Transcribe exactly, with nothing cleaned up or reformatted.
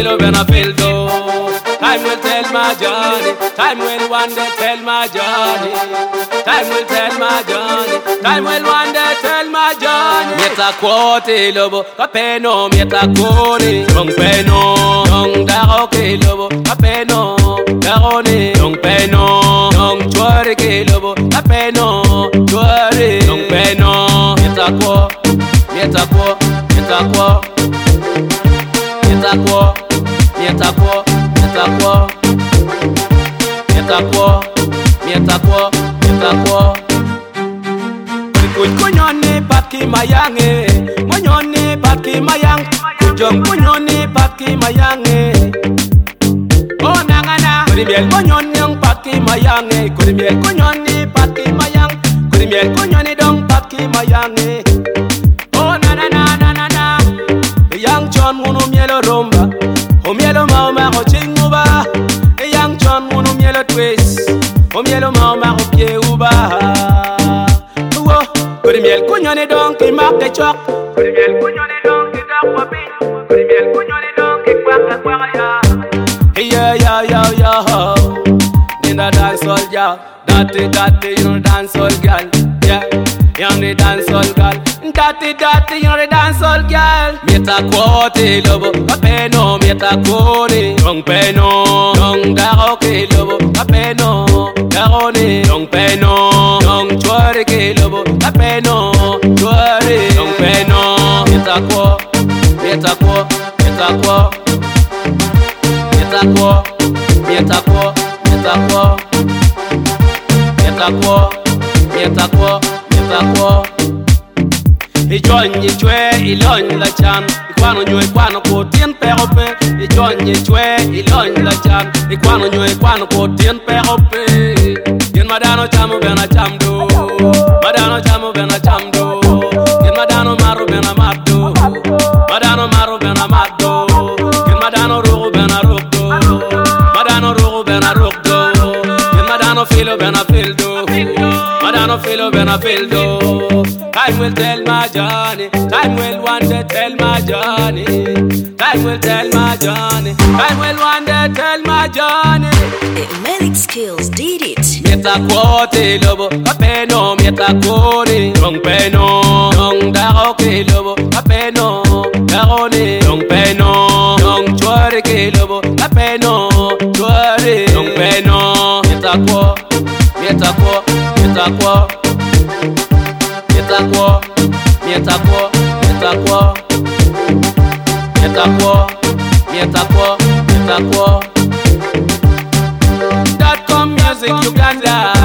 feel when I feel though. Time will tell my journey. Time will one day tell my journey. Time will tell my journey. Time will one day tell my journey. Mieta quote lobo, capeno, mieta cone, non peno, non daro che lobo, capeno, darone, non peno, non chuore che lobo, capeno, chuore, non peno, mieta quo, mieta quo, mieta quo, mieta quo, mieta quo, mieta quo, mieta quo, mieta quo, mieta quo. Kunyone patki mayange, kunyone patki mayang, kujong kunyone patki mayange. Oh nangana, kurimiel kunyone patki mayange, kurimiel kunyone patki mayang, kurimiel kunyone dong patki mayange. Oh na na na na na na, yang John munu mielo rumba, o mielo mauma o chinguba, yang John munu mielo twist, o mielo mauma o pie uba. Kurimiel kunyone don ki marke chok, kurimiel kunyone don ki dak wapi, kurimiel kunyone don ki kwaka kwaka ya. Yeah yeah yeah yeah. In the dance hall girl, dirty dirty you know dance hall girl. Yeah, young the dance hall girl. Dirty dirty you know the dance hall girl. Mieta quote lobo, capeno mieta cone, non peno, non daro che lobo, capeno, darone, non peno, non chuore che lobo, capeno, chuore, non peno, mieta quo, mieta quo, mieta quo, mieta quo, mieta quo, mieta quo, mieta quo, mieta quo, mieta quo. I join ye chwe, I lon la chan, I kwano nywe kwano ko tien perope. I join ye chwe, I lon la chan, I kwano nywe kwano ko tien perope. Yen madano chamu bena chamdo, madano chamu bena chamdo. Yen madano maru bena maddo, madano maru bena maddo. Yen madano rogo bena rogdo, madano rogo bena rogdo. Yen madano filo bena fildo, madano filo bena fildo. Time will tell my journey. Time will one day tell my journey. Time will tell my journey. Time will one day tell my journey. Medic skills did it. Mieta quote lobo, capeno, mieta cone, non peno, non daro che lobo, capeno, darone, non peno, non chuore che lobo, capeno, chuore, non peno, mieta quo, mieta quo, mieta quo. Mieta quo, mieta quo, mieta quo, mieta quo, mieta quo, mieta quo. Dot com Music Uganda.